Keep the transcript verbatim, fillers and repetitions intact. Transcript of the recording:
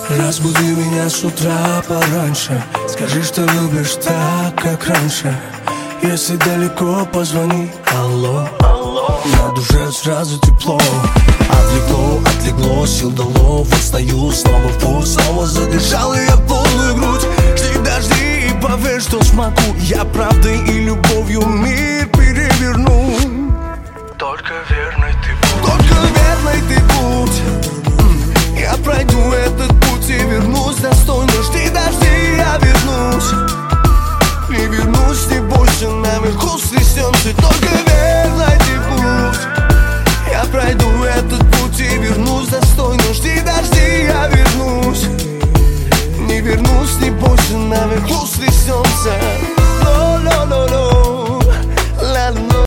Разбуди меня с утра пораньше. Скажи, что любишь так, как раньше. Если далеко, позвони, алло, алло. На душе сразу тепло. Отвлекло, отлегло, сил дало. Вот стою снова в путь. Снова задышал я полную грудь. Жди, дожди и поверь, что смогу. Я правдой и любовью мир переверну. Только верной ты будешь.